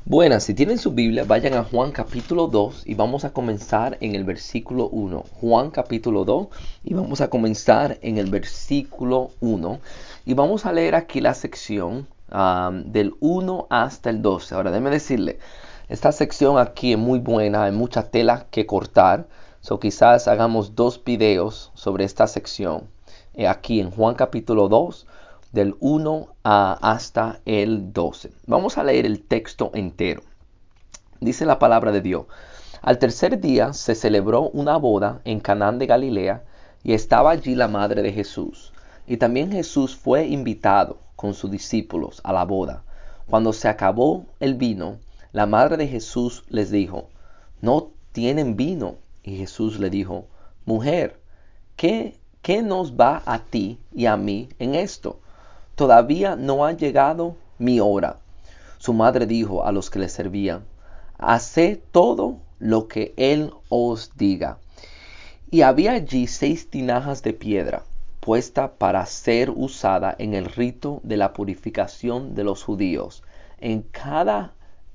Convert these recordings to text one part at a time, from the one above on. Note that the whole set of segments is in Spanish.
Buenas, si tienen su Biblia, vayan a Juan capítulo 2 y vamos a comenzar en el versículo 1. Juan capítulo 2 y vamos a comenzar en el versículo 1. Y vamos a leer aquí la sección del 1 hasta el 12. Ahora, déjeme decirle, esta sección aquí es muy buena, hay mucha tela que cortar. So quizás hagamos 2 videos sobre esta sección. Aquí en Juan capítulo 2 del 1 hasta el 12. Vamos a leer el texto entero. Dice la palabra de Dios. Al tercer día se celebró una boda en Canaán de Galilea y estaba allí la madre de Jesús. Y también Jesús fue invitado con sus discípulos a la boda. Cuando se acabó el vino, la madre de Jesús les dijo, ¿no tienen vino? Y Jesús le dijo, mujer, ¿qué nos va a ti y a mí en esto? Todavía no ha llegado mi hora. Su madre dijo a los que le servían, haced todo lo que él os diga. Y había allí 6 tinajas de piedra, puesta para ser usada en el rito de la purificación de los judíos. En cada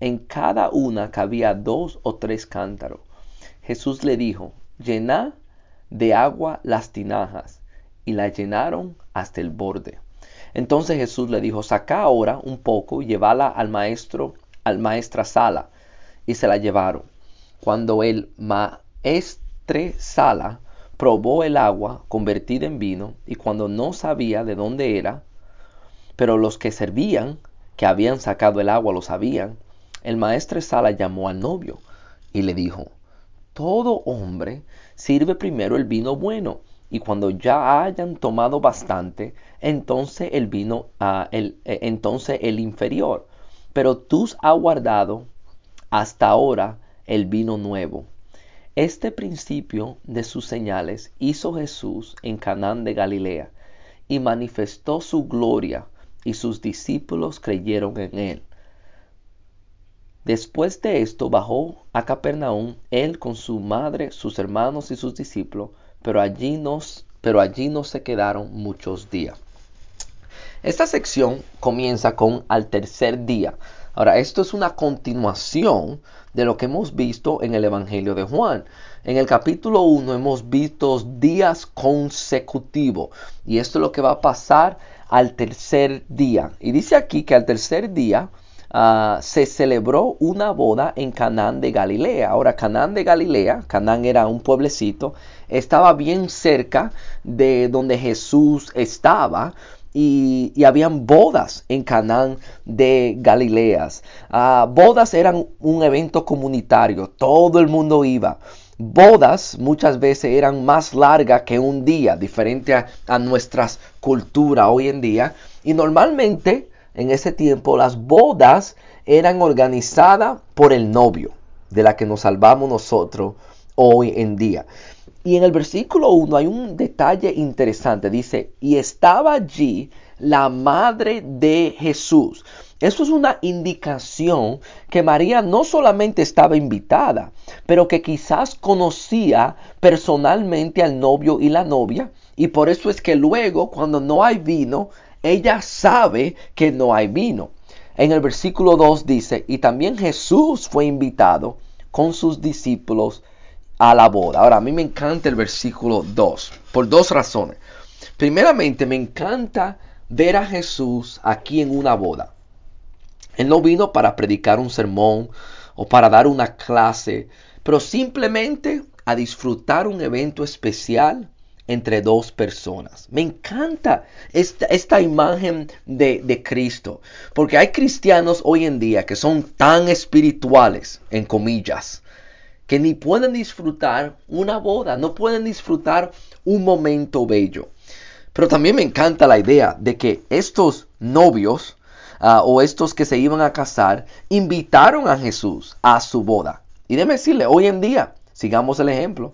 una cabía 2 o 3 cántaros. Jesús le dijo, llenad de agua las tinajas, y la llenaron hasta el borde. Entonces Jesús le dijo, saca ahora un poco y llevala al maestresala. Y se la llevaron. Cuando el maestresala probó el agua convertida en vino, y cuando no sabía de dónde era, pero los que servían, que habían sacado el agua, lo sabían, el maestresala llamó al novio y le dijo, todo hombre sirve primero el vino bueno, y cuando ya hayan tomado bastante, entonces entonces el inferior. Pero tú has guardado hasta ahora el vino nuevo. Este principio de sus señales hizo Jesús en Canaán de Galilea, y manifestó su gloria, y sus discípulos creyeron en él. Después de esto bajó a Capernaum, él con su madre, sus hermanos y sus discípulos, pero allí no se quedaron muchos días. Esta sección comienza con al tercer día. Ahora, esto es una continuación de lo que hemos visto en el Evangelio de Juan. En el capítulo 1 hemos visto días consecutivos, y esto es lo que va a pasar al tercer día. Y dice aquí que al tercer día se celebró una boda en Canaán de Galilea. Ahora, Canaán de Galilea, Canaán era un pueblecito, estaba bien cerca de donde Jesús estaba. Y habían bodas en Canaán de Galileas. Bodas eran un evento comunitario, todo el mundo iba. Bodas muchas veces eran más largas que un día, diferente a nuestras culturas hoy en día. Y normalmente en ese tiempo las bodas eran organizadas por el novio, de la que nos salvamos nosotros hoy en día. Y en el versículo 1 hay un detalle interesante. Dice, y estaba allí la madre de Jesús. Eso es una indicación que María no solamente estaba invitada, pero que quizás conocía personalmente al novio y la novia. Y por eso es que luego, cuando no hay vino, ella sabe que no hay vino. En el versículo 2 dice, y también Jesús fue invitado con sus discípulos a la boda. Ahora, a mí me encanta el versículo 2, por 2 razones. Primeramente, me encanta ver a Jesús aquí en una boda. Él no vino para predicar un sermón o para dar una clase, pero simplemente a disfrutar un evento especial entre 2 personas. Me encanta esta imagen de Cristo, porque hay cristianos hoy en día que son tan espirituales, en comillas, que ni pueden disfrutar una boda, no pueden disfrutar un momento bello. Pero también me encanta la idea de que estos novios o estos que se iban a casar invitaron a Jesús a su boda. Y déjeme decirle, hoy en día, sigamos el ejemplo,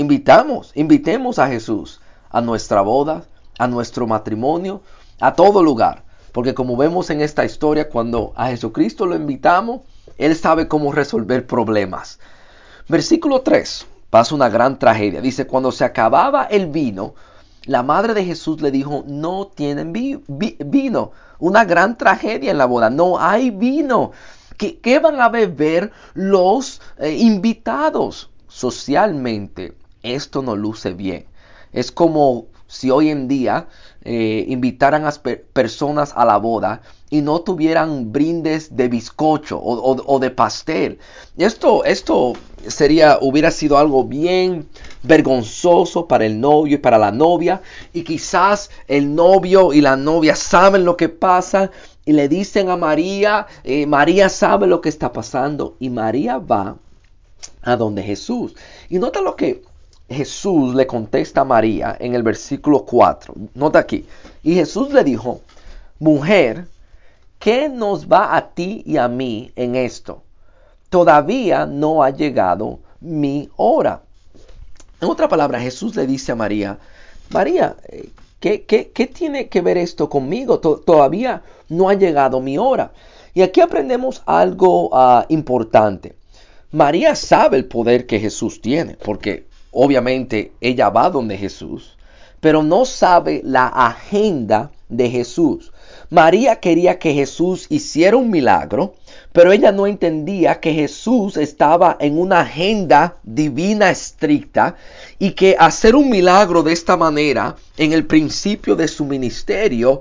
invitemos a Jesús a nuestra boda, a nuestro matrimonio, a todo lugar. Porque como vemos en esta historia, cuando a Jesucristo lo invitamos, Él sabe cómo resolver problemas. Versículo 3, pasa una gran tragedia. Dice, cuando se acababa el vino, la madre de Jesús le dijo, no tienen vino. Una gran tragedia en la boda, no hay vino. ¿Qué van a beber los invitados? Socialmente, esto no luce bien. Es como si hoy en día invitaran a personas a la boda y no tuvieran brindes de bizcocho o de pastel. Esto hubiera sido algo bien vergonzoso para el novio y para la novia. Y quizás el novio y la novia saben lo que pasa y le dicen a María, María sabe lo que está pasando. Y María va a donde Jesús. Y nota lo que Jesús le contesta a María en el versículo 4. Nota aquí. Y Jesús le dijo, mujer, ¿qué nos va a ti y a mí en esto? Todavía no ha llegado mi hora. En otra palabra, Jesús le dice a María, María, ¿qué tiene que ver esto conmigo? Todavía no ha llegado mi hora. Y aquí aprendemos algo importante. María sabe el poder que Jesús tiene, porque obviamente ella va donde Jesús, pero no sabe la agenda de Jesús. María quería que Jesús hiciera un milagro, pero ella no entendía que Jesús estaba en una agenda divina estricta y que hacer un milagro de esta manera en el principio de su ministerio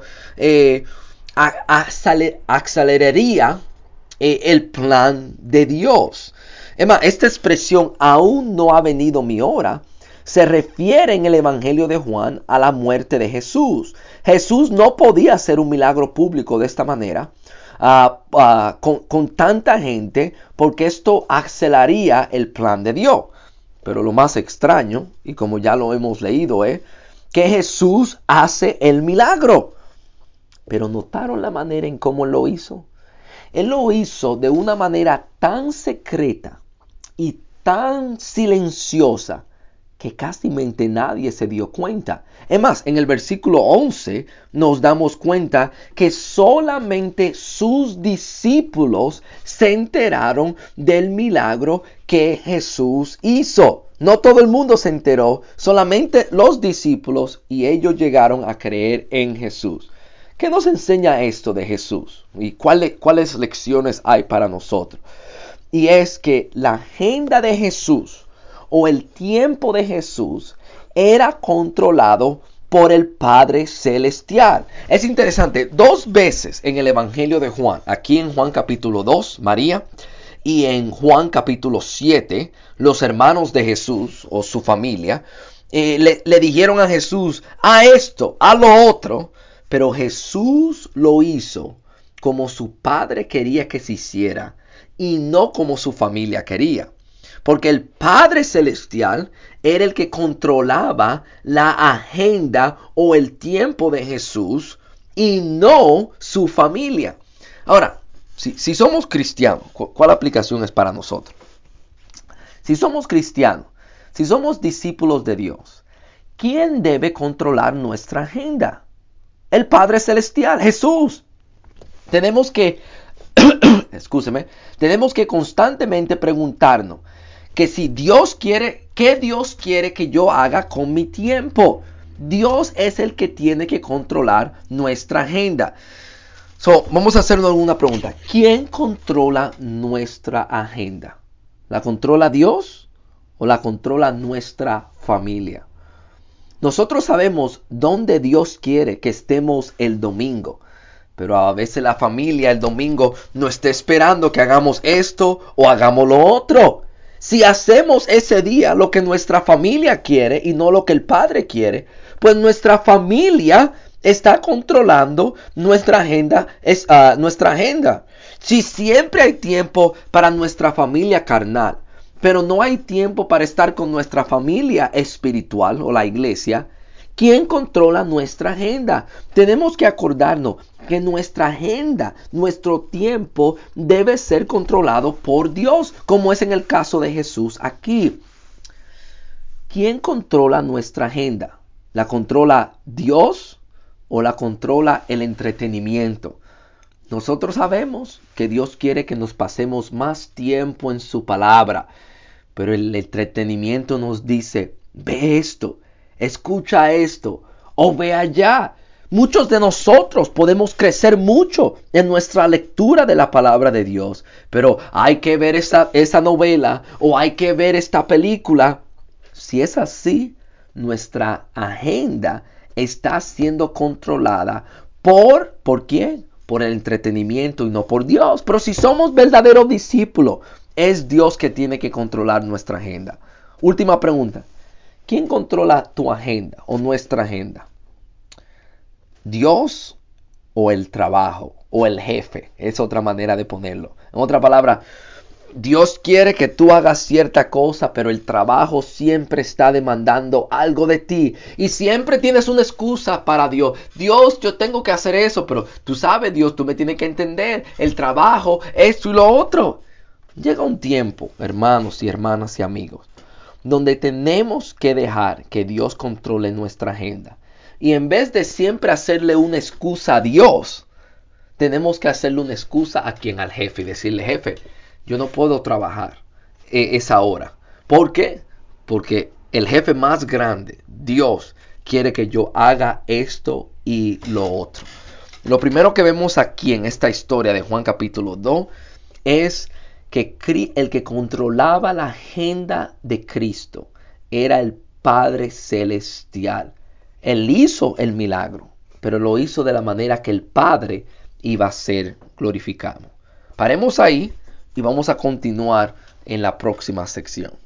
aceleraría el plan de Dios. Esta expresión, aún no ha venido mi hora, se refiere en el Evangelio de Juan a la muerte de Jesús. Jesús no podía hacer un milagro público de esta manera con tanta gente, porque esto aceleraría el plan de Dios. Pero lo más extraño, y como ya lo hemos leído, es que Jesús hace el milagro. Pero ¿notaron la manera en cómo lo hizo? Él lo hizo de una manera tan secreta y tan silenciosa que casi nadie se dio cuenta. Es más, en el versículo 11 nos damos cuenta que solamente sus discípulos se enteraron del milagro que Jesús hizo. No todo el mundo se enteró, solamente los discípulos, y ellos llegaron a creer en Jesús. ¿Qué nos enseña esto de Jesús? ¿Y cuáles lecciones hay para nosotros? Y es que la agenda de Jesús o el tiempo de Jesús era controlado por el Padre Celestial. Es interesante, 2 veces en el Evangelio de Juan, aquí en Juan capítulo 2, María, y en Juan capítulo 7, los hermanos de Jesús o su familia, le dijeron a Jesús, a esto, a lo otro, pero Jesús lo hizo como su Padre quería que se hiciera y no como su familia quería. Porque el Padre Celestial era el que controlaba la agenda o el tiempo de Jesús y no su familia. Ahora, si somos cristianos, ¿cuál aplicación es para nosotros? Si somos cristianos, si somos discípulos de Dios, ¿quién debe controlar nuestra agenda? El Padre Celestial, Jesús. Tenemos que, tenemos que constantemente preguntarnos que si Dios quiere, ¿qué Dios quiere que yo haga con mi tiempo? Dios es el que tiene que controlar nuestra agenda. Vamos a hacernos alguna pregunta. ¿Quién controla nuestra agenda? ¿La controla Dios o la controla nuestra familia? Nosotros sabemos dónde Dios quiere que estemos el domingo, pero a veces la familia el domingo no está esperando que hagamos esto o hagamos lo otro. Si hacemos ese día lo que nuestra familia quiere y no lo que el Padre quiere, pues nuestra familia está controlando nuestra agenda. Si siempre hay tiempo para nuestra familia carnal, pero no hay tiempo para estar con nuestra familia espiritual o la iglesia, ¿quién controla nuestra agenda? Tenemos que acordarnos que nuestra agenda, nuestro tiempo debe ser controlado por Dios, como es en el caso de Jesús aquí. ¿Quién controla nuestra agenda? ¿La controla Dios o la controla el entretenimiento? Nosotros sabemos que Dios quiere que nos pasemos más tiempo en su palabra, pero el entretenimiento nos dice, ve esto, escucha esto o ve allá. Muchos de nosotros podemos crecer mucho en nuestra lectura de la palabra de Dios, pero hay que ver esa novela o hay que ver esta película. Si es así, nuestra agenda está siendo controlada ¿por quién? Por el entretenimiento y no por Dios. Pero si somos verdaderos discípulos, es Dios que tiene que controlar nuestra agenda. Última pregunta. ¿Quién controla tu agenda o nuestra agenda? ¿Dios o el trabajo o el jefe? Es otra manera de ponerlo. En otra palabra, Dios quiere que tú hagas cierta cosa, pero el trabajo siempre está demandando algo de ti. Y siempre tienes una excusa para Dios. Dios, yo tengo que hacer eso, pero tú sabes, Dios, tú me tienes que entender. El trabajo, esto y lo otro. Llega un tiempo, hermanos y hermanas y amigos, donde tenemos que dejar que Dios controle nuestra agenda. Y en vez de siempre hacerle una excusa a Dios, tenemos que hacerle una excusa a quien, al jefe, y decirle, jefe, yo no puedo trabajar esa hora. ¿Por qué? Porque el jefe más grande, Dios, quiere que yo haga esto y lo otro. Lo primero que vemos aquí en esta historia de Juan capítulo 2 es que el que controlaba la agenda de Cristo era el Padre Celestial. Él hizo el milagro, pero lo hizo de la manera que el Padre iba a ser glorificado. Paremos ahí y vamos a continuar en la próxima sección.